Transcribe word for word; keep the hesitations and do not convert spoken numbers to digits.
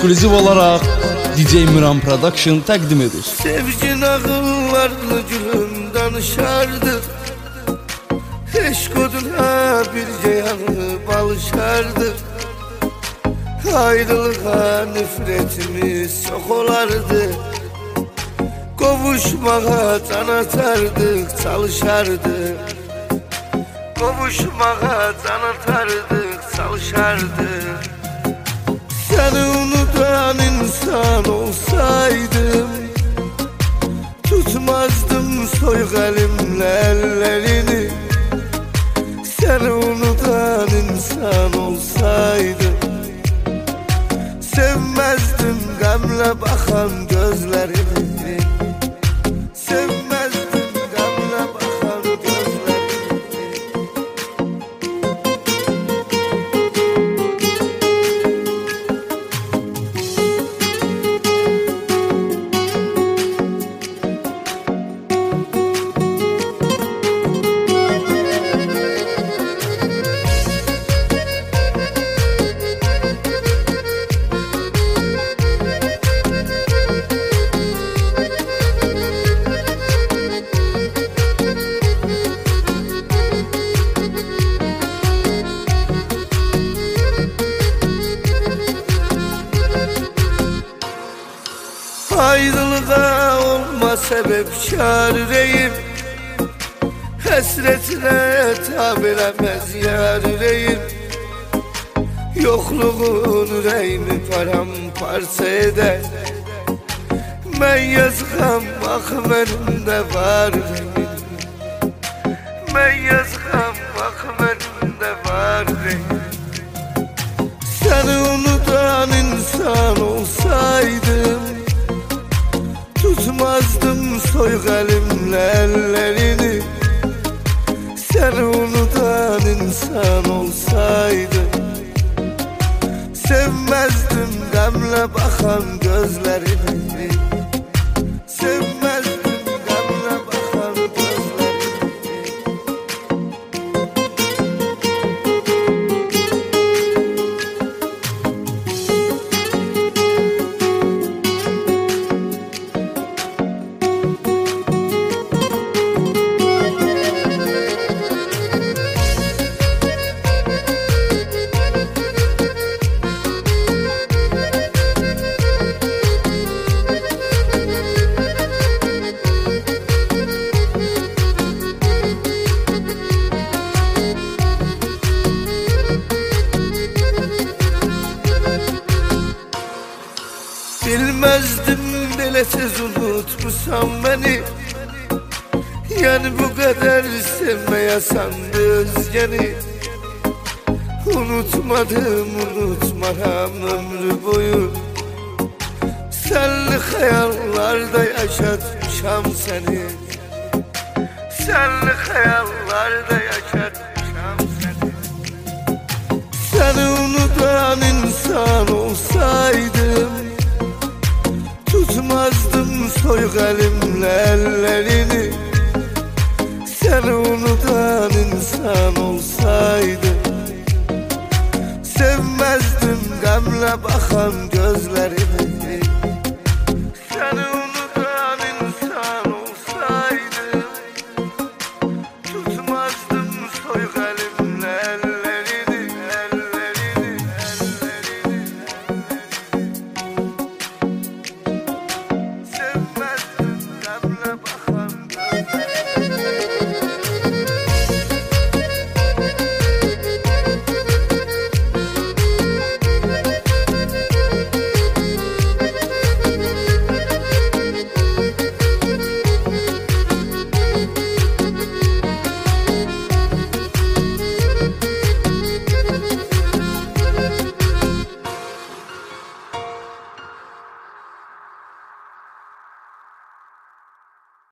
ekskluziv olaraq D J Miran Production təqdim edir. Sevgi nağıllarını gülüm danışardı, eşq oduna bircə yanıb alışardı. Ayrılığa nifretimiz çok olardı, qovuşmağa can atardık, çalışardık. Qovuşmağa can atardık, çalışardık. Seni unutan insan olsaydım, tutmazdım soyuq elimle ellerini. Seni unutan insan olsaydım, sevmezdim gamle bakan gözlerini. Sevmezdim gamle bakan gözlerini. Ayrılığa olma sebepkar yüreğim, hasretine tab eləməz yar yüreğim. Yokluğun yüreğimi paramparça eder. Ben yazıqam, bax mənimdə var yüreğim. Ben yazıqam, bax mənimdə var yüreğim. Seni unutan insan olsaydım, tutmazdım soyuq elimle ellerini. Seni unutan insan olsaydım, sevmezdim gamle bakan gözlerini. Sevmezdim gamle bakan gözlerini. Bilmezdim belə tez unutmuşsan beni. Yani bu kadar sevmeyəsən özgəni. Unutmadım, unutmaram ömrü boyu. Senli hayallarda yaşatmışam seni. Senli hayallarda yaşatmışam seni. Seni unutan insan olsaydım, tutmazdım soyuq elimle ellerini. Seni unutan insan olsaydım, sevmezdim gamle bakan